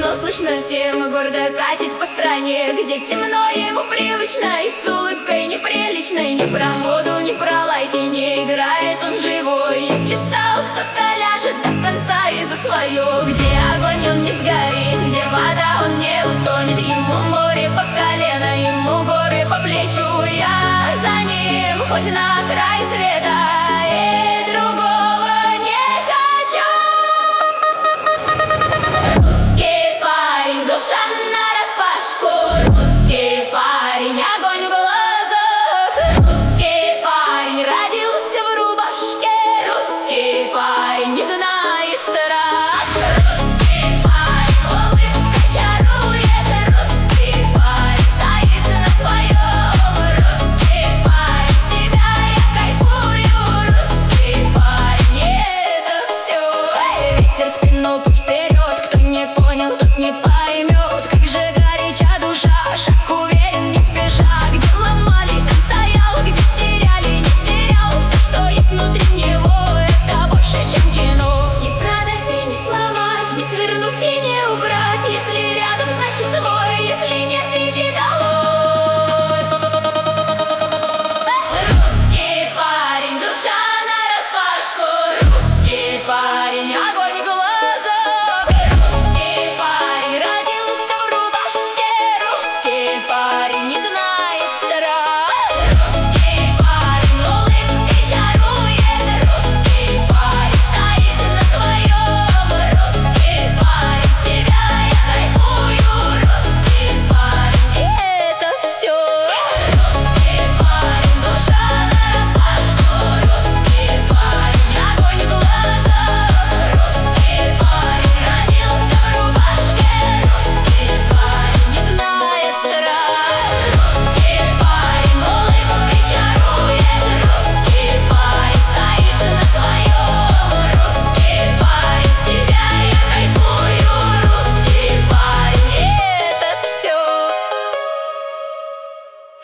но слышно всем, и гордо катит по стране, где темно ему привычно, и с улыбкой неприличной. Ни про моду, ни про лайки не играет он живой. Если встал, кто-то ляжет до конца и за свое. Где огонь, он не сгорит, где вода, он не утонет. Ему море по колено, ему горы по плечу. Я за ним хоть на край света, и другого не хочу. Русский парень, душа нараспашку. Русский парень, огонь в глазах. Русский парень, родился в рубашке. Русский парень, не знает страх. Русский парень, улыбкой чарует. Русский парень, стоит на своем. Русский парень, себя я кайфую. Русский парень, это все. Ветер в спину, путь вперед. Кто не понял, тот не поймет. Как же горяча душа, шаг уверен, не спеша. Где ломались, он стоял, где теряли, не терял. Все, что есть внутри него, это больше, чем кино. Не продать и не сломать, не свернуть и не